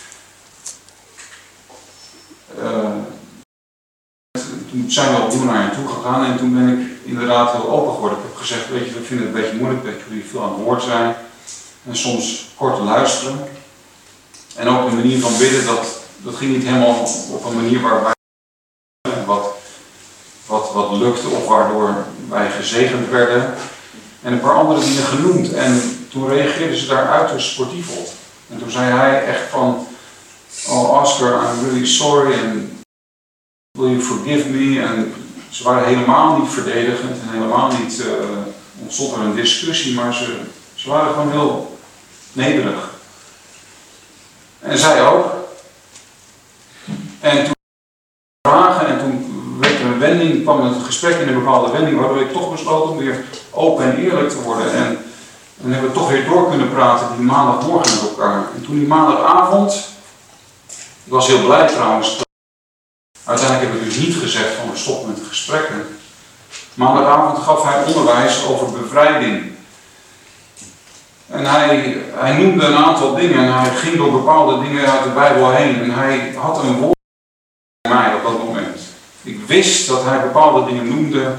Uh, toen zijn we opnieuw naar hen toe gegaan en toen ben ik inderdaad heel open geworden. Ik heb gezegd, weet je, we vinden het een beetje moeilijk dat jullie veel aan het woord zijn. En soms kort luisteren. En ook de manier van bidden, dat, dat ging niet helemaal op een manier waarbij wat, wat, wat lukte of waardoor wij gezegend werden. En een paar andere dingen genoemd. En toen reageerden ze daar uiterst sportief op. En toen zei hij echt van, oh Oscar, I'm really sorry and will you forgive me? En ze waren helemaal niet verdedigend en helemaal niet, uh, ontstond er een discussie, maar ze, ze waren gewoon heel nederig. En zij ook. En toen vragen en toen werd er een wending, kwam het gesprek in een bepaalde wending, waardoor ik toch besloot om weer open en eerlijk te worden. En dan hebben we toch weer door kunnen praten die maandagmorgen met elkaar. En toen die maandagavond, ik was heel blij trouwens, uiteindelijk heb ik dus niet gezegd van we stoppen met de gesprekken. Maandagavond gaf hij onderwijs over bevrijding. En hij, hij noemde een aantal dingen en hij ging door bepaalde dingen uit de Bijbel heen. En hij had een woord voor mij op dat moment. Ik wist dat hij bepaalde dingen noemde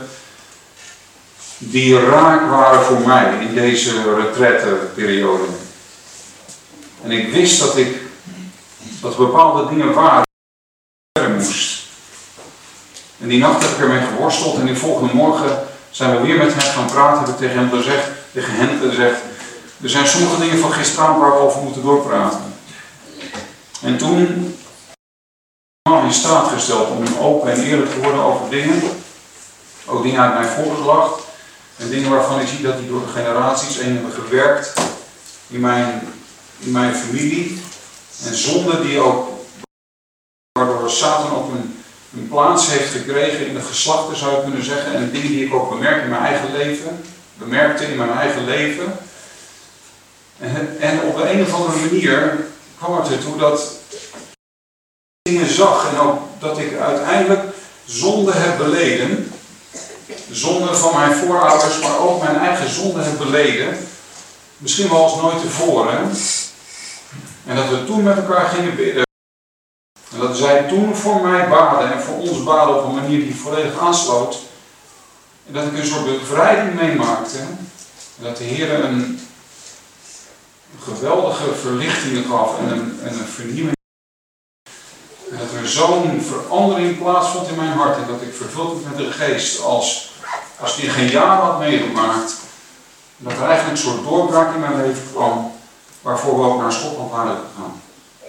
die raak waren voor mij in deze retraiteperiode. En ik wist dat ik, dat bepaalde dingen waren verder moest. En die nacht heb ik ermee geworsteld en die volgende morgen zijn we weer met hem gaan praten. Heb ik tegen hem gezegd, tegen hen gezegd, er zijn sommige dingen van gisteravond waar we over moeten doorpraten. En toen ben ik in staat gesteld om open en eerlijk te worden over dingen. Ook dingen uit mijn voorgeslacht. En dingen waarvan ik zie dat die door de generaties heen hebben gewerkt in mijn, in mijn familie. En zonden die ook, waardoor Satan ook een, een plaats heeft gekregen in de geslachten, zou je kunnen zeggen. En dingen die ik ook bemerk in mijn eigen leven, bemerkte in mijn eigen leven. En, en op de een of andere manier kwam het ertoe dat ik dingen zag en ook dat ik uiteindelijk zonde heb beleden. Zonde van mijn voorouders, maar ook mijn eigen zonde heb beleden. Misschien wel als nooit tevoren. En dat we toen met elkaar gingen bidden. En dat zij toen voor mij baden en voor ons baden op een manier die volledig aansloot. En dat ik een soort bevrijding meemaakte. En dat de Heer een, een geweldige verlichting gaf en een, en een vernieuwing. En dat er zo'n verandering plaatsvond in mijn hart. En dat ik vervuld werd met de geest als, als die geen jaar had meegemaakt. En dat er eigenlijk een soort doorbraak in mijn leven kwam. Waarvoor we ook naar Schotland waren gegaan.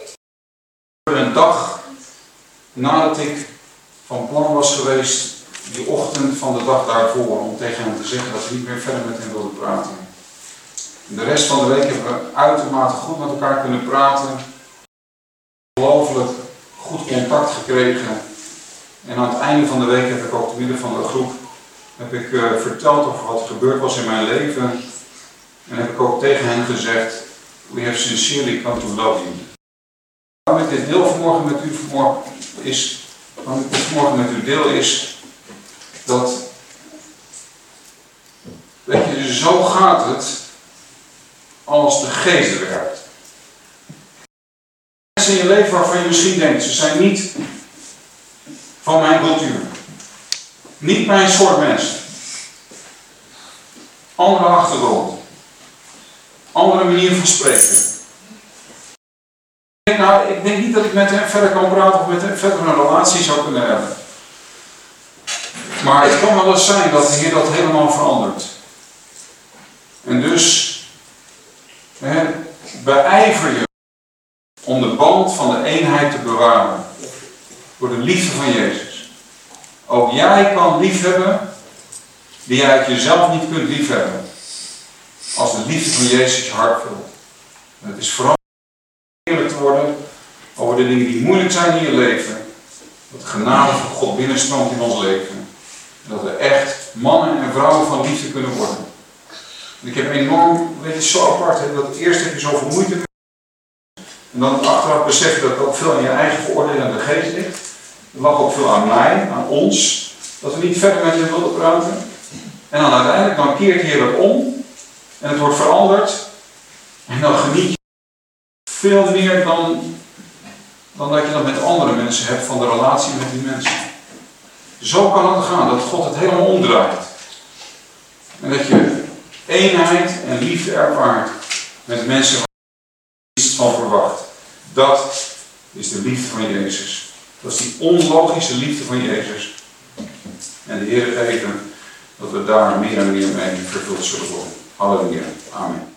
Een dag nadat ik van plan was geweest, die ochtend van de dag daarvoor, om tegen hem te zeggen dat we niet meer verder met hem wilden praten. En de rest van de week hebben we uitermate goed met elkaar kunnen praten. Ongelooflijk goed contact gekregen. En aan het einde van de week heb ik ook te midden van de groep heb ik, uh, verteld over wat er gebeurd was in mijn leven. En heb ik ook tegen hen gezegd, we have sincerely come to love you. Waarom ik dit deel vanmorgen met u vanmorgen is, waarom ik dit vanmorgen met u deel is, dat, weet je, zo gaat het als de geest werkt. Mensen in je leven waarvan je misschien denkt, ze zijn niet van mijn cultuur. Niet mijn soort mensen. Andere achtergrond. Andere manier van spreken. Ik denk, nou, ik denk niet dat ik met hem verder kan praten of met hem verder een relatie zou kunnen hebben. Maar het kan wel eens zijn dat de Heer dat helemaal verandert. En dus hè, beijver je om de band van de eenheid te bewaren. Door de liefde van Jezus. Ook jij kan liefhebben die jij uit jezelf niet kunt liefhebben. Als de liefde van Jezus je hart vult. En het is vooral eerlijk te worden over de dingen die moeilijk zijn in je leven. Dat de genade van God binnenstroomt in ons leven. En dat we echt mannen en vrouwen van liefde kunnen worden. En ik heb enorm, weet je, zo apart, hè, dat eerst heb je zoveel moeite mee. En dan achteraf besef je dat het ook veel aan je eigen veroordelende geest ligt. Er lag ook veel aan mij, aan ons. Dat we niet verder met hem wilden praten. En dan uiteindelijk, dan keert hij het om. En het wordt veranderd. En dan geniet je veel meer dan, dan dat je dat met andere mensen hebt van de relatie met die mensen. Zo kan het gaan, dat God het helemaal omdraait. En dat je eenheid en liefde ervaart met mensen waar je niets van verwacht. Dat is de liefde van Jezus. Dat is die onlogische liefde van Jezus. En de Heer geven dat we daar meer en meer mee vervuld zullen worden. Halleluja. Amen.